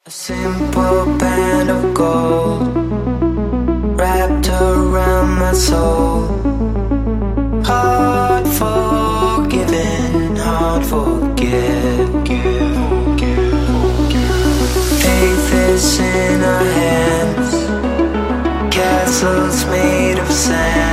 A simple band of gold wrapped around my soul. Hard forgiven, hard forget. Faith is in our hands, castles made of sand.